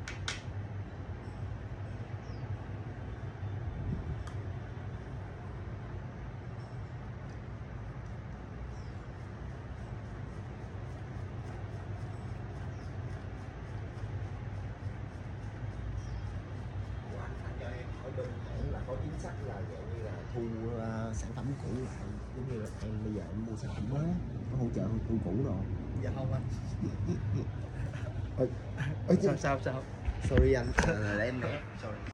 Bên hãng là có chính sách là dạng như là thu sản phẩm cũ lại, giống như là em bây giờ em mua sản phẩm mới có hỗ trợ thu cũ rồi. Dạ không anh. Ôi, Sao sorry anh, là em nữa. Sorry.